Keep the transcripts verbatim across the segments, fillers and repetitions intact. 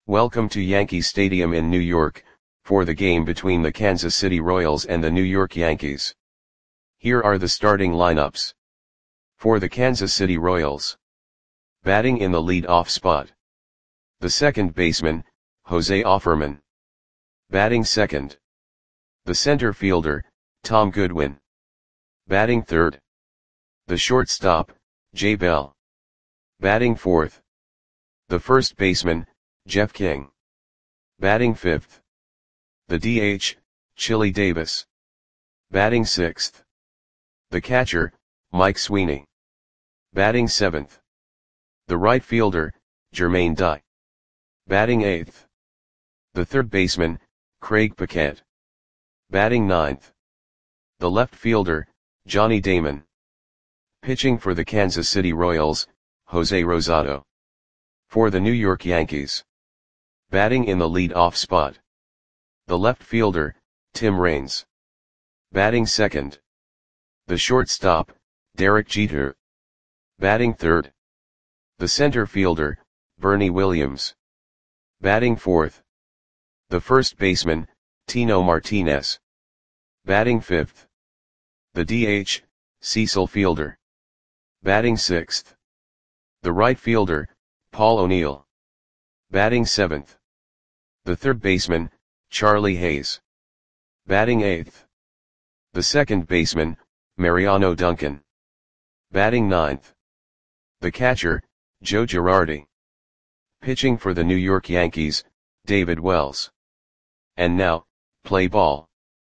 Welcome to Yankee Stadium in New York, for the game between the Kansas City Royals and the New York Yankees. Here are the starting lineups. For the Kansas City Royals. Batting in the lead-off spot. The second baseman, Jose Offerman. Batting second. The center fielder, Tom Goodwin. Batting third. The shortstop, Jay Bell. Batting fourth. The first baseman, Jeff King. Batting fifth. The D H, Chili Davis. Batting sixth. The catcher, Mike Sweeney. Batting seventh. The right fielder, Jermaine Dye. Batting eighth. The third baseman, Craig Paquette. Batting ninth. The left fielder, Johnny Damon. Pitching for the Kansas City Royals, Jose Rosado. For the New York Yankees. Batting in the lead-off spot. The left fielder, Tim Raines. Batting second. The shortstop, Derek Jeter. Batting third. The center fielder, Bernie Williams. Batting fourth. The first baseman, Tino Martinez. Batting fifth. The D H, Cecil Fielder. Batting sixth. The right fielder, Paul O'Neill. Batting seventh. The third baseman, Charlie Hayes. Batting eighth. The second baseman, Mariano Duncan. Batting ninth. The catcher, Joe Girardi. Pitching for the New York Yankees, David Wells. And now, play ball.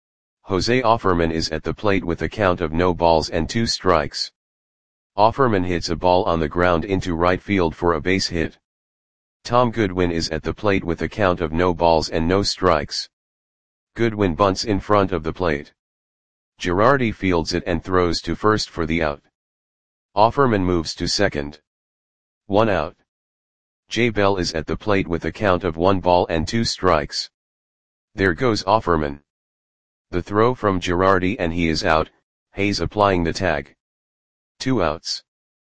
Jose Offerman is at the plate with a count of no balls and two strikes. Offerman hits a ball on the ground into right field for a base hit. Tom Goodwin is at the plate with a count of no balls and no strikes. Goodwin bunts in front of the plate. Girardi fields it and throws to first for the out. Offerman moves to second. One out. Jay Bell is at the plate with a count of one ball and two strikes. There goes Offerman. The throw from Girardi and he is out, Hayes applying the tag. Two outs.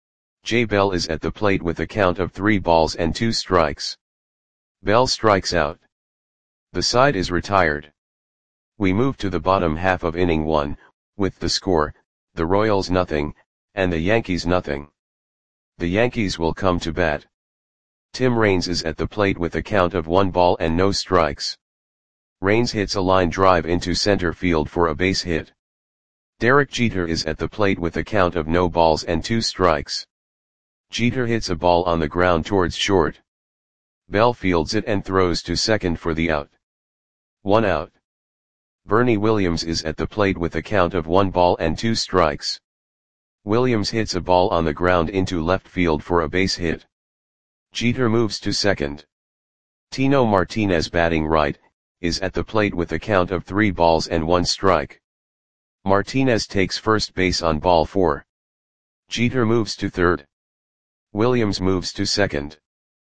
Jay Bell is at the plate with a count of three balls and two strikes. Bell strikes out. The side is retired. We move to the bottom half of inning one, with the score, the Royals nothing, and the Yankees nothing. The Yankees will come to bat. Tim Raines is at the plate with a count of one ball and no strikes. Raines hits a line drive into center field for a base hit. Derek Jeter is at the plate with a count of no balls and two strikes. Jeter hits a ball on the ground towards short. Bell fields it and throws to second for the out. One out. Bernie Williams is at the plate with a count of one ball and two strikes. Williams hits a ball on the ground into left field for a base hit. Jeter moves to second. Tino Martinez, batting right, is at the plate with a count of three balls and one strike. Martinez takes first base on ball four. Jeter moves to third. Williams moves to second.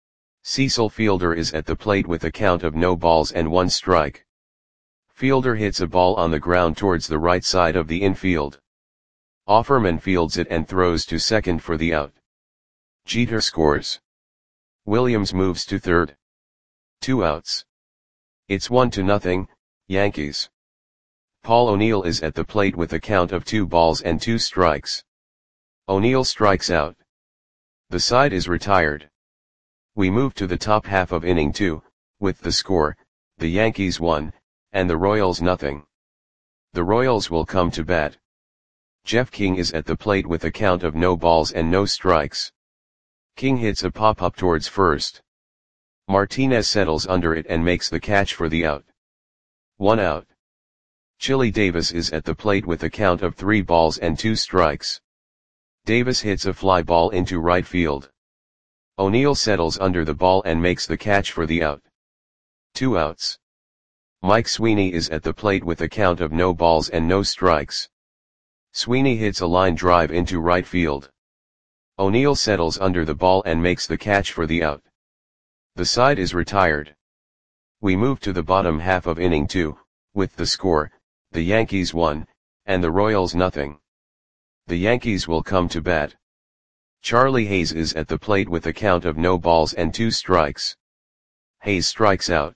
Cecil Fielder is at the plate with a count of no balls and one strike. Fielder hits a ball on the ground towards the right side of the infield. Offerman fields it and throws to second for the out. Jeter scores. Williams moves to third. Two outs. It's one to nothing, Yankees. Paul O'Neill is at the plate with a count of two balls and two strikes. O'Neill strikes out. The side is retired. We move to the top half of inning two, with the score, the Yankees one, and the Royals nothing. The Royals will come to bat. Jeff King is at the plate with a count of no balls and no strikes. King hits a pop-up towards first. Martinez settles under it and makes the catch for the out. One out. Chili Davis is at the plate with a count of three balls and two strikes. Davis hits a fly ball into right field. O'Neill settles under the ball and makes the catch for the out. Two outs. Mike Sweeney is at the plate with a count of no balls and no strikes. Sweeney hits a line drive into right field. O'Neill settles under the ball and makes the catch for the out. The side is retired. We move to the bottom half of inning two, with the score, the Yankees one, and the Royals nothing. The Yankees will come to bat. Charlie Hayes is at the plate with a count of no balls and two strikes. Hayes strikes out.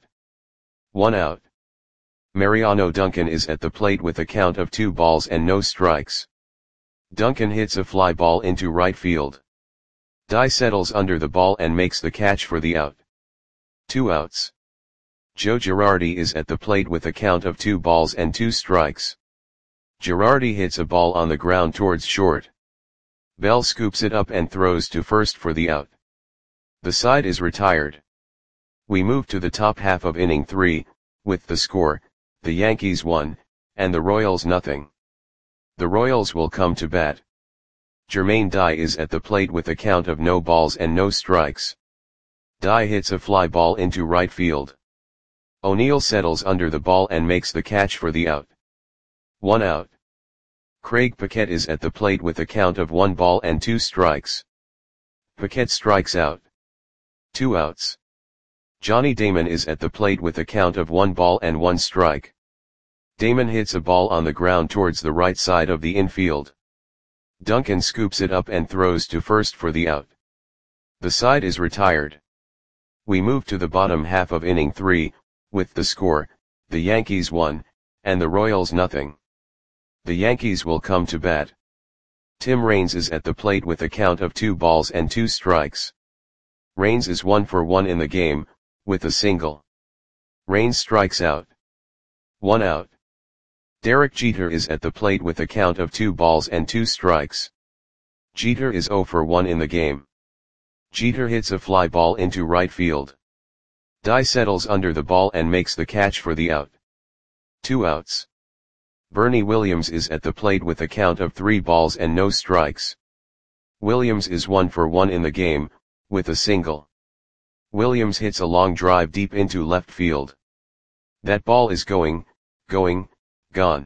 One out. Mariano Duncan is at the plate with a count of two balls and no strikes. Duncan hits a fly ball into right field. Dye settles under the ball and makes the catch for the out. Two outs. Joe Girardi is at the plate with a count of two balls and two strikes. Girardi hits a ball on the ground towards short. Bell scoops it up and throws to first for the out. The side is retired. We move to the top half of inning three, with the score, the Yankees one, and the Royals nothing. The Royals will come to bat. Jermaine Dye is at the plate with a count of no balls and no strikes. Dye hits a fly ball into right field. O'Neill settles under the ball and makes the catch for the out. One out. Craig Paquette is at the plate with a count of one ball and two strikes. Paquette strikes out. Two outs. Johnny Damon is at the plate with a count of one ball and one strike. Damon hits a ball on the ground towards the right side of the infield. Duncan scoops it up and throws to first for the out. The side is retired. We move to the bottom half of inning three, with the score, the Yankees one, and the Royals nothing. The Yankees will come to bat. Tim Raines is at the plate with a count of two balls and two strikes. Raines is one for one in the game, with a single. Raines strikes out. One out. Derek Jeter is at the plate with a count of two balls and two strikes. Jeter is zero for one in the game. Jeter hits a fly ball into right field. Dye settles under the ball and makes the catch for the out. Two outs. Bernie Williams is at the plate with a count of three balls and no strikes. Williams is one for one in the game, with a single. Williams hits a long drive deep into left field. That ball is going, going, gone.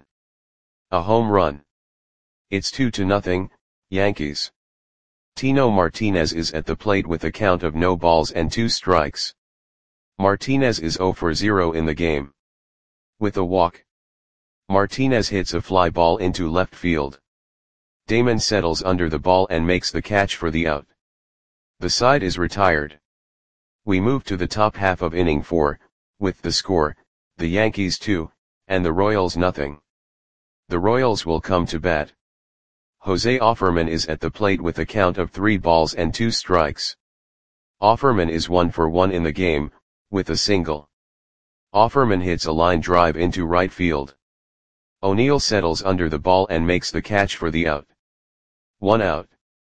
A home run. It's two to nothing, Yankees. Tino Martinez is at the plate with a count of no balls and two strikes. Martinez is zero for zero in the game. With a walk. Martinez hits a fly ball into left field. Damon settles under the ball and makes the catch for the out. The side is retired. We move to the top half of inning four, with the score, the Yankees two, and the Royals nothing. The Royals will come to bat. Jose Offerman is at the plate with a count of three balls and two strikes. Offerman is one for one in the game, with a single. Offerman hits a line drive into right field. O'Neill settles under the ball and makes the catch for the out. One out.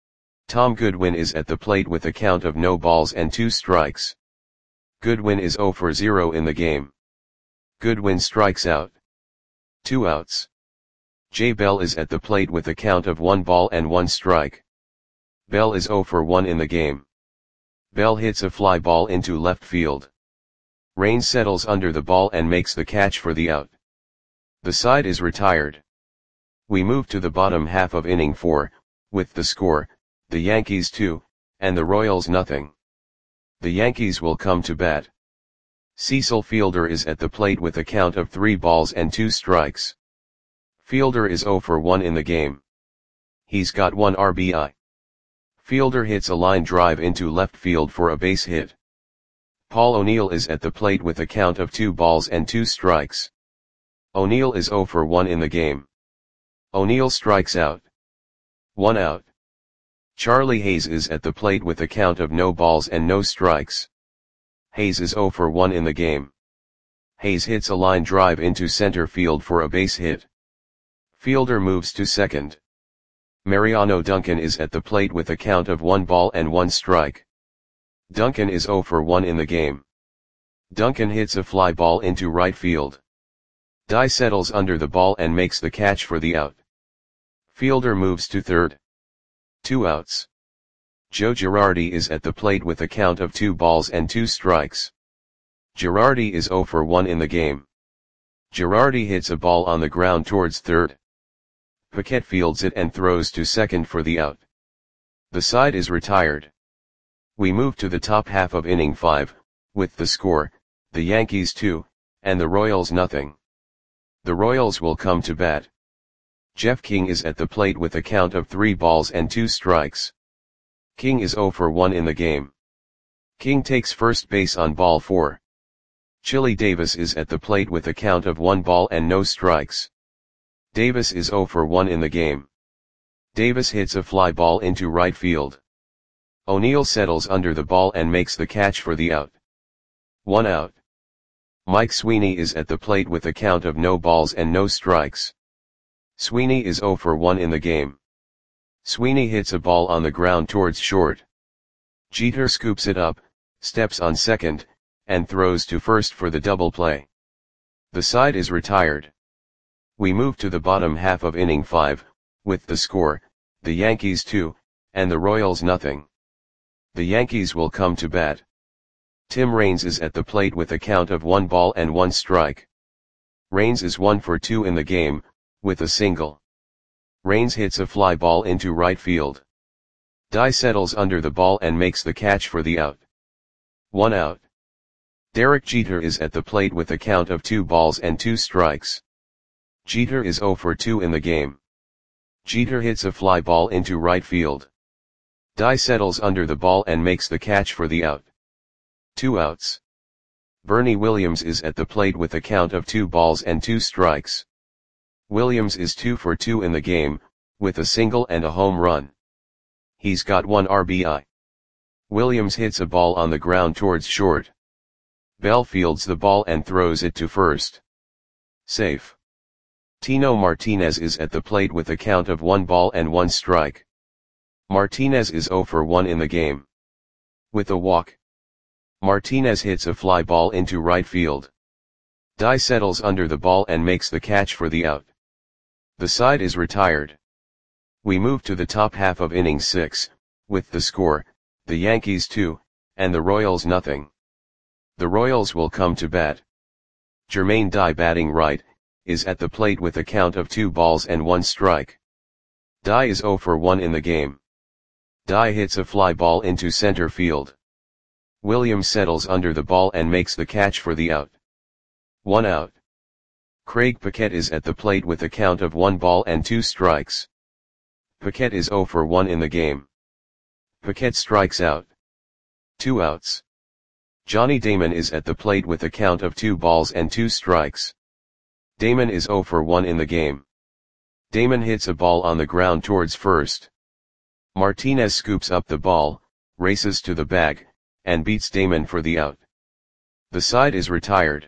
Tom Goodwin is at the plate with a count of no balls and two strikes. Goodwin is zero for zero in the game. Goodwin strikes out. Two outs. Jay Bell is at the plate with a count of one ball and one strike. Bell is zero for one in the game. Bell hits a fly ball into left field. Raines settles under the ball and makes the catch for the out. The side is retired. We move to the bottom half of inning four, with the score, the Yankees two, and the Royals nothing. The Yankees will come to bat. Cecil Fielder is at the plate with a count of three balls and two strikes. Fielder is zero for one in the game. He's got one R B I. Fielder hits a line drive into left field for a base hit. Paul O'Neill is at the plate with a count of two balls and two strikes. O'Neill is zero for one in the game. O'Neill strikes out. One out. Charlie Hayes is at the plate with a count of no balls and no strikes. Hayes is zero for one in the game. Hayes hits a line drive into center field for a base hit. Fielder moves to second. Mariano Duncan is at the plate with a count of one ball and one strike. Duncan is zero for one in the game. Duncan hits a fly ball into right field. Dye settles under the ball and makes the catch for the out. Fielder moves to third. Two outs. Joe Girardi is at the plate with a count of two balls and two strikes. Girardi is zero for one in the game. Girardi hits a ball on the ground towards third. Paquette fields it and throws to second for the out. The side is retired. We move to the top half of inning five, with the score, the Yankees two, and the Royals nothing. The Royals will come to bat. Jeff King is at the plate with a count of three balls and two strikes. King is zero for one in the game. King takes first base on ball four. Chili Davis is at the plate with a count of one ball and no strikes. Davis is zero for one in the game. Davis hits a fly ball into right field. O'Neill settles under the ball and makes the catch for the out. One out. Mike Sweeney is at the plate with a count of no balls and no strikes. Sweeney is zero for one in the game. Sweeney hits a ball on the ground towards short. Jeter scoops it up, steps on second, and throws to first for the double play. The side is retired. We move to the bottom half of inning five, with the score, the Yankees two, and the Royals nothing. The Yankees will come to bat. Tim Raines is at the plate with a count of one ball and one strike. Raines is one for two in the game, with a single. Raines hits a fly ball into right field. Dye settles under the ball and makes the catch for the out. One out. Derek Jeter is at the plate with a count of two balls and two strikes. Jeter is zero for two in the game. Jeter hits a fly ball into right field. Dye settles under the ball and makes the catch for the out. Two outs. Bernie Williams is at the plate with a count of two balls and two strikes. Williams is two for two in the game, with a single and a home run. He's got one R B I. Williams hits a ball on the ground towards short. Bell fields the ball and throws it to first. Safe. Tino Martinez is at the plate with a count of one ball and one strike. Martinez is zero for one in the game. With a walk. Martinez hits a fly ball into right field. Dye settles under the ball and makes the catch for the out. The side is retired. We move to the top half of inning six, with the score, the Yankees two, and the Royals nothing. The Royals will come to bat. Jermaine Dye batting right, is at the plate with a count of two balls and one strike. Dye is zero for one in the game. Dye hits a fly ball into center field. Williams settles under the ball and makes the catch for the out. One out. Craig Paquette is at the plate with a count of one ball and two strikes. Paquette is zero for one in the game. Paquette strikes out. Two outs. Johnny Damon is at the plate with a count of two balls and two strikes. Damon is zero for one in the game. Damon hits a ball on the ground towards first. Martinez scoops up the ball, races to the bag, and beats Damon for the out. The side is retired.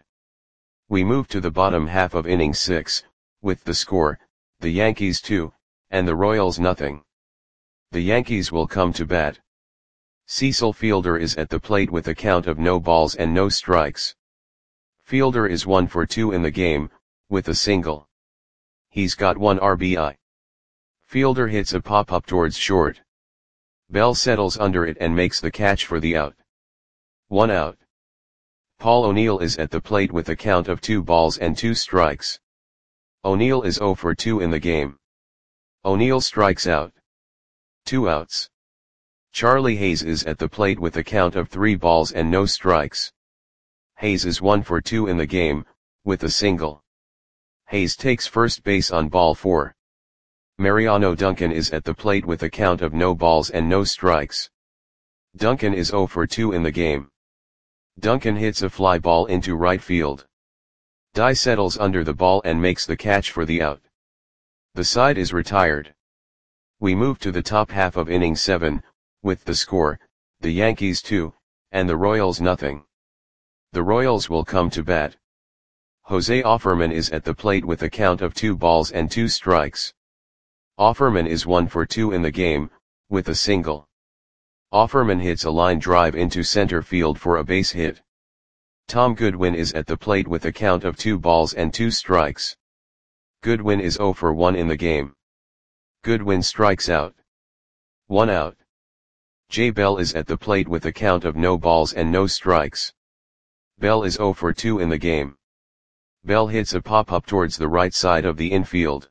We move to the bottom half of inning six, with the score, the Yankees two, and the Royals nothing. The Yankees will come to bat. Cecil Fielder is at the plate with a count of no balls and no strikes. Fielder is one for two in the game, with a single. He's got one R B I. Fielder hits a pop-up towards short. Bell settles under it and makes the catch for the out. One out. Paul O'Neill is at the plate with a count of two balls and two strikes. O'Neill is zero for two in the game. O'Neill strikes out. Two outs. Charlie Hayes is at the plate with a count of three balls and no strikes. Hayes is one for two in the game, with a single. Hayes takes first base on ball four. Mariano Duncan is at the plate with a count of no balls and no strikes. Duncan is zero for two in the game. Duncan hits a fly ball into right field. Dye settles under the ball and makes the catch for the out. The side is retired. We move to the top half of inning seven, with the score, the Yankees two, and the Royals nothing. The Royals will come to bat. Jose Offerman is at the plate with a count of two balls and two strikes. Offerman is one for two in the game, with a single. Offerman hits a line drive into center field for a base hit. Tom Goodwin is at the plate with a count of two balls and two strikes. Goodwin is zero for one in the game. Goodwin strikes out. One out. Jay Bell is at the plate with a count of no balls and no strikes. Bell is zero for two in the game. Bell hits a pop-up towards the right side of the infield.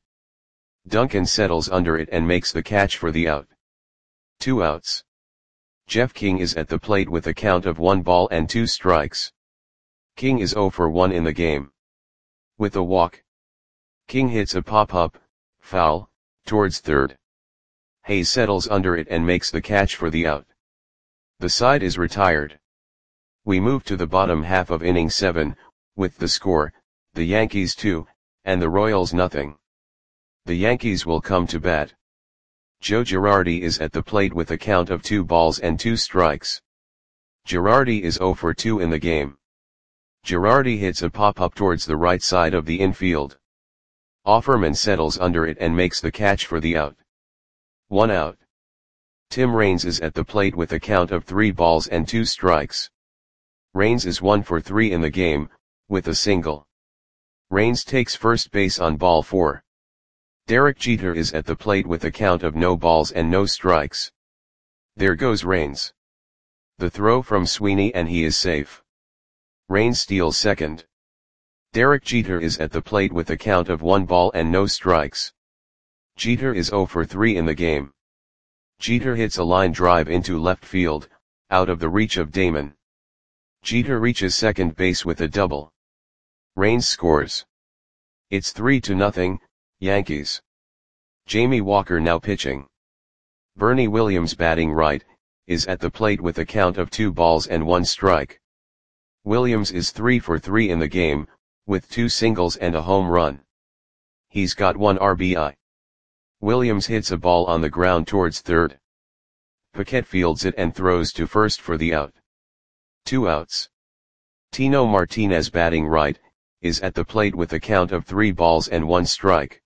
Duncan settles under it and makes the catch for the out. Two outs. Jeff King is at the plate with a count of one ball and two strikes. King is zero for one in the game. With a walk. King hits a pop-up, foul, towards third. Hayes settles under it and makes the catch for the out. The side is retired. We move to the bottom half of inning seven, with the score, the Yankees two, and the Royals nothing. The Yankees will come to bat. Joe Girardi is at the plate with a count of two balls and two strikes. Girardi is oh for two in the game. Girardi hits a pop-up towards the right side of the infield. Offerman settles under it and makes the catch for the out. One out. Tim Raines is at the plate with a count of three balls and two strikes. Raines is one for three in the game, with a single. Raines takes first base on ball four. Derek Jeter is at the plate with a count of no balls and no strikes. There goes Raines. The throw from Sweeney and he is safe. Raines steals second. Derek Jeter is at the plate with a count of one ball and no strikes. Jeter is oh for three in the game. Jeter hits a line drive into left field, out of the reach of Damon. Jeter reaches second base with a double. Raines scores. It's three to nothing, Yankees. Jamie Walker now pitching. Bernie Williams batting right, is at the plate with a count of two balls and one strike. Williams is three for three in the game, with two singles and a home run. He's got one R B I. Williams hits a ball on the ground towards third. Paquette fields it and throws to first for the out. Two outs. Tino Martinez batting right, is at the plate with a count of three balls and one strike.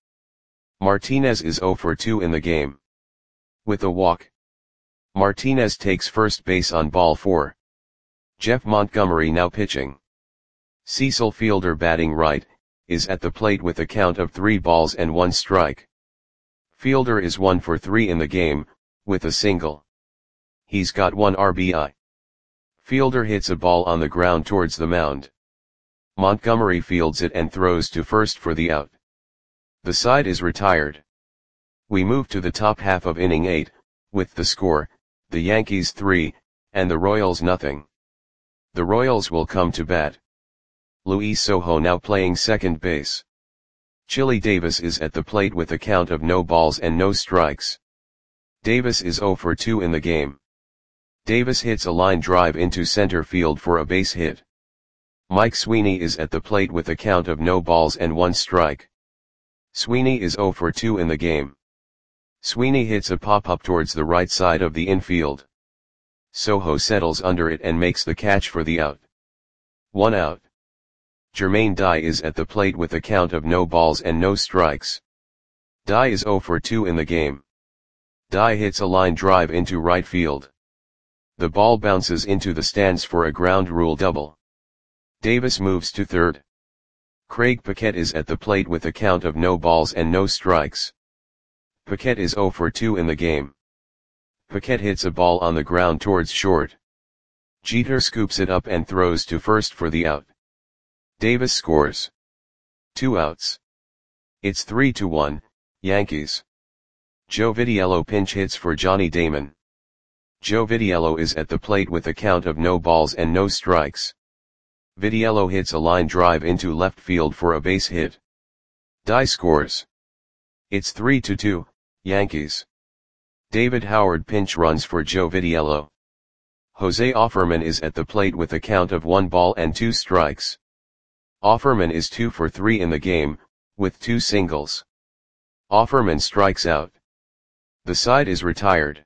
Martinez is oh for two in the game. With a walk. Martinez takes first base on ball four. Jeff Montgomery now pitching. Cecil Fielder batting right, is at the plate with a count of three balls and one strike. Fielder is one for three in the game, with a single. He's got one R B I. Fielder hits a ball on the ground towards the mound. Montgomery fields it and throws to first for the out. The side is retired. We move to the top half of inning eight, with the score, the Yankees three, and the Royals nothing. The Royals will come to bat. Luis Sojo now playing second base. Chili Davis is at the plate with a count of no balls and no strikes. Davis is oh for two in the game. Davis hits a line drive into center field for a base hit. Mike Sweeney is at the plate with a count of no balls and one strike. Sweeney is oh for two in the game. Sweeney hits a pop-up towards the right side of the infield. Sojo settles under it and makes the catch for the out. One out. Jermaine Dye is at the plate with a count of no balls and no strikes. Dye is oh for two in the game. Dye hits a line drive into right field. The ball bounces into the stands for a ground rule double. Davis moves to third. Craig Paquette is at the plate with a count of no balls and no strikes. Paquette is oh for two in the game. Paquette hits a ball on the ground towards short. Jeter scoops it up and throws to first for the out. Davis scores. Two outs. It's three to one, Yankees. Joe Vitiello pinch hits for Johnny Damon. Joe Vitiello is at the plate with a count of no balls and no strikes. Vitiello hits a line drive into left field for a base hit. Dye scores. It's three to two, Yankees. David Howard pinch runs for Joe Vitiello. Jose Offerman is at the plate with a count of one ball and two strikes. Offerman is two for three in the game, with two singles. Offerman strikes out. The side is retired.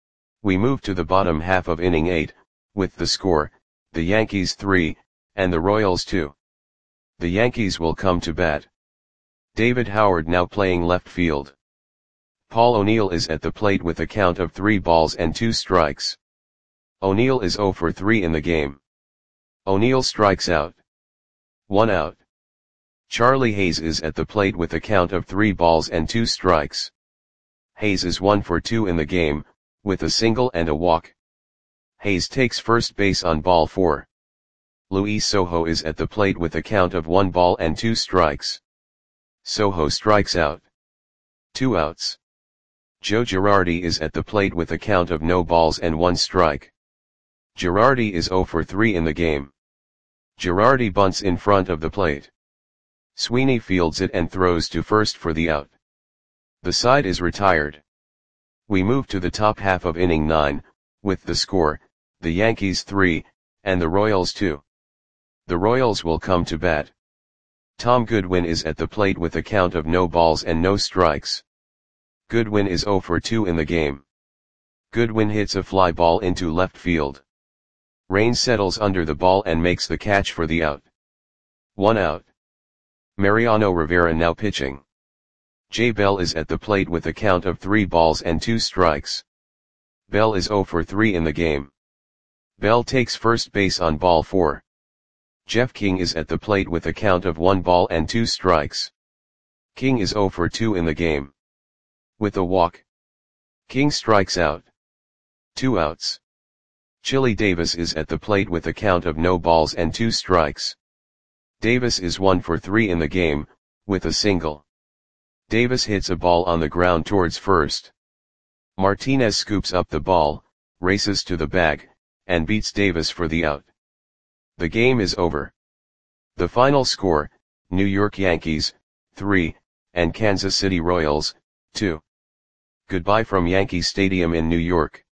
We move to the bottom half of inning eight, with the score, the Yankees three, and the Royals two. The Yankees will come to bat. David Howard now playing left field. Paul O'Neill is at the plate with a count of three balls and two strikes. O'Neill is oh for three in the game. O'Neill strikes out. One out. Charlie Hayes is at the plate with a count of three balls and two strikes. Hayes is one for two in the game, with a single and a walk. Hayes takes first base on ball four. Luis Sojo is at the plate with a count of one ball and two strikes. Sojo strikes out. Two outs. Joe Girardi is at the plate with a count of no balls and one strike. Girardi is oh for three in the game. Girardi bunts in front of the plate. Sweeney fields it and throws to first for the out. The side is retired. We move to the top half of inning nine, with the score, the Yankees three, And the Royals too. The Royals will come to bat. Tom Goodwin is at the plate with a count of no balls and no strikes. Goodwin is oh for two in the game. Goodwin hits a fly ball into left field. Rain settles under the ball and makes the catch for the out. One out. Mariano Rivera now pitching. Jay Bell is at the plate with a count of three balls and two strikes. Bell is oh for three in the game. Bell takes first base on ball four. Jeff King is at the plate with a count of one ball and two strikes. King is oh for two in the game. With a walk, King strikes out. Two outs. Chili Davis is at the plate with a count of no balls and two strikes. Davis is one for three in the game, with a single. Davis hits a ball on the ground towards first. Martinez scoops up the ball, races to the bag, and beats Davis for the out. The game is over. The final score, New York Yankees, three, and Kansas City Royals, two. Goodbye from Yankee Stadium in New York.